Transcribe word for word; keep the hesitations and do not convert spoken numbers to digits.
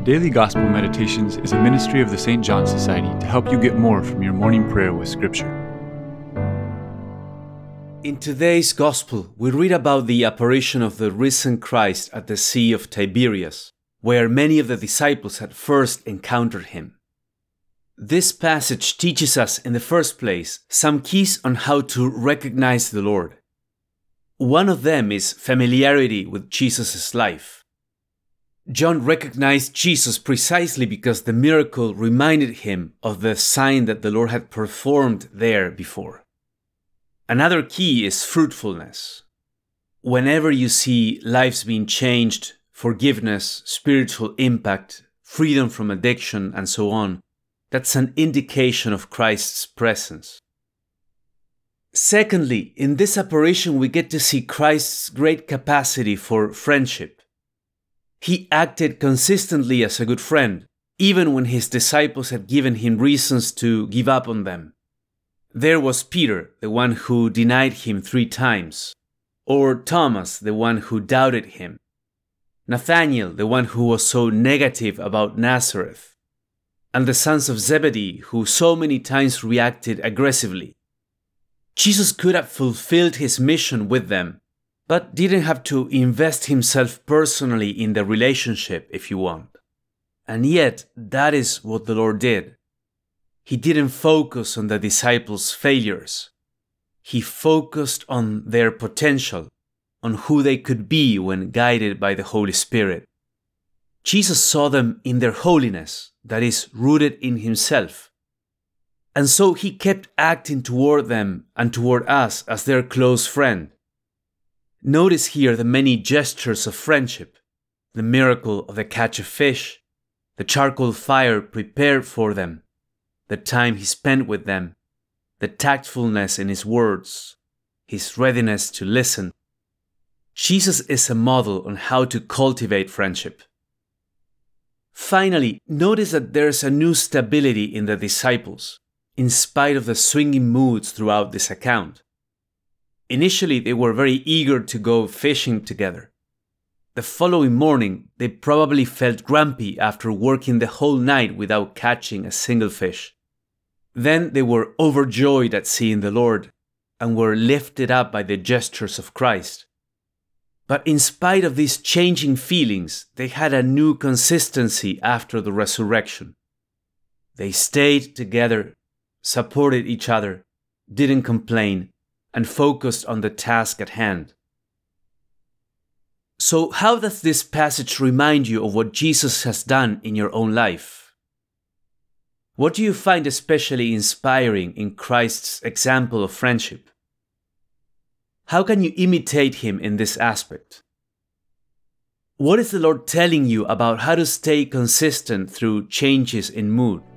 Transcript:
Daily Gospel Meditations is a ministry of the Saint John Society to help you get more from your morning prayer with Scripture. In today's Gospel, we read about the apparition of the risen Christ at the Sea of Tiberias, where many of the disciples had first encountered him. This passage teaches us, in the first place, some keys on how to recognize the Lord. One of them is familiarity with Jesus' life. John recognized Jesus precisely because the miracle reminded him of the sign that the Lord had performed there before. Another key is fruitfulness. Whenever you see lives being changed, forgiveness, spiritual impact, freedom from addiction, and so on, that's an indication of Christ's presence. Secondly, in this apparition we get to see Christ's great capacity for friendship. He acted consistently as a good friend, even when his disciples had given him reasons to give up on them. There was Peter, the one who denied him three times, or Thomas, the one who doubted him, Nathanael, the one who was so negative about Nazareth, and the sons of Zebedee, who so many times reacted aggressively. Jesus could have fulfilled his mission with them, but didn't have to invest himself personally in the relationship, if you want. And yet, that is what the Lord did. He didn't focus on the disciples' failures. He focused on their potential, on who they could be when guided by the Holy Spirit. Jesus saw them in their holiness, that is, rooted in himself. And so he kept acting toward them and toward us as their close friend. Notice here the many gestures of friendship, the miracle of the catch of fish, the charcoal fire prepared for them, the time he spent with them, the tactfulness in his words, his readiness to listen. Jesus is a model on how to cultivate friendship. Finally, notice that there's a new stability in the disciples, in spite of the swinging moods throughout this account. Initially, they were very eager to go fishing together. The following morning, they probably felt grumpy after working the whole night without catching a single fish. Then they were overjoyed at seeing the Lord and were lifted up by the gestures of Christ. But in spite of these changing feelings, they had a new consistency after the resurrection. They stayed together, supported each other, didn't complain, and focused on the task at hand. So how does this passage remind you of what Jesus has done in your own life? What do you find especially inspiring in Christ's example of friendship? How can you imitate him in this aspect? What is the Lord telling you about how to stay consistent through changes in mood?